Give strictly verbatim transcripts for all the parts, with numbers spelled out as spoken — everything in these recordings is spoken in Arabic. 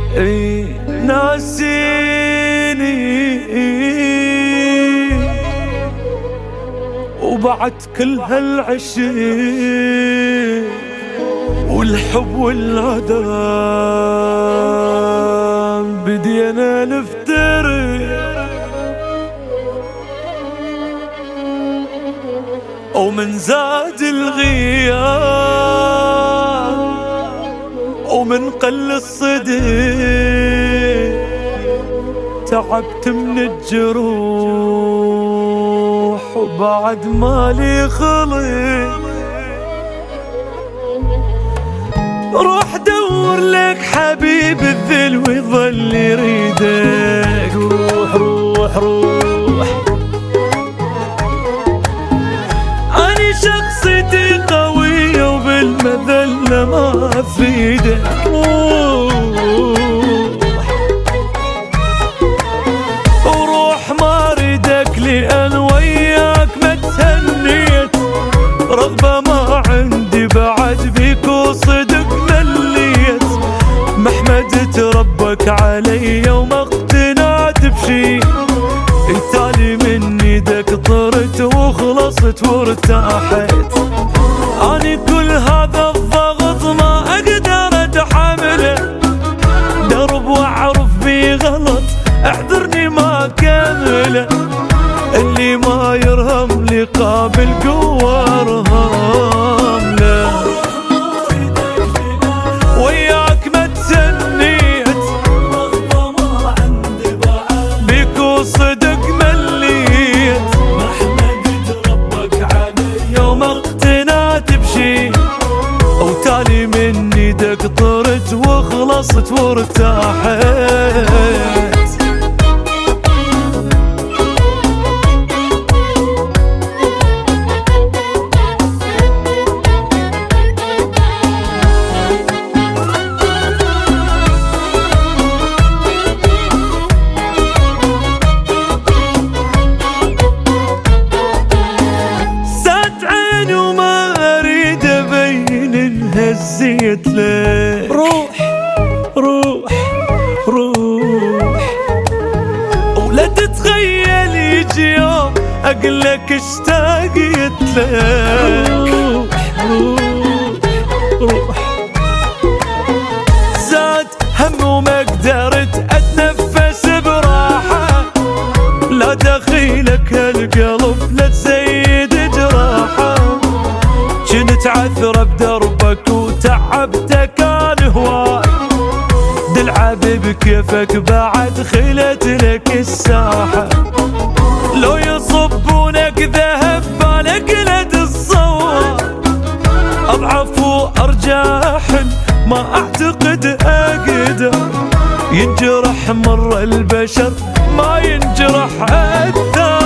اي ناسيني وبعد كل هالعشق والحب والعذاب بدينا نفترق، ومن زاد الغياب ومن قل الصدق تعبت من الجروح وبعد مالي خلق. روح دور لك حبيب الذل ويظل يريدك، روح روح روح. أنا شخصيتي قوية وبالمذلة ما أفيدك، روح وروح ما أريدك لأن وياك ما تهنيت، رغبة ما عندي بعد بيك وصدق مليت، ما حمدت ربك علي وما اقتنعت بشي، التالي من ايدك طرت وخلصت وارتاحت. اني كل هذا الضغط ما اقدر اتحمله، درب واعرف بي غلط اعذرني ما كمله، اللي ما يرهم لي قابل قوة ارهام له. وياك ما تسنيت بيك وصدق مليت، ما حمدت ربك علي يوم اقتنعت بشي، وتالي من ايدك طرت وخلصت وارتاحت. هزيت لك روح روح روح، ولا تتخيل يجي يوم اقلك اشتاقت لك، روح روح روح. زاد هم وما قدرت اتنفس براحة، لا دخيلك هالقلب لا تزيد جراحة، كنت عثرة بدربك وتعبتك كان هواي، دلعب بكيفك بعد خلت لك الساحة، لو يصبونك ذهب بالك لا تتصور، اضعف وارجح ما اعتقد اقدر، ينجرح مر البشر ما ينجرح اكثر.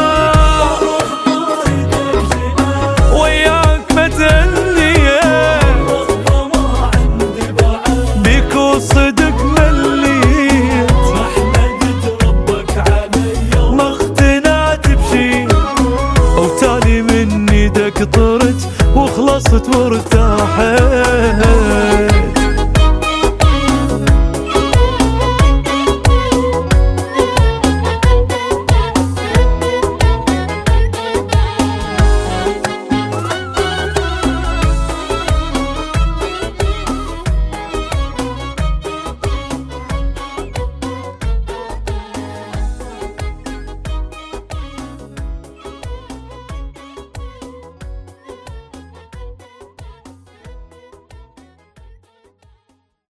صدق مليت، ما حمدت ربك علي ما اقتنعت بشي، وتالي من ايدك طرت وخلصت وارتاحت.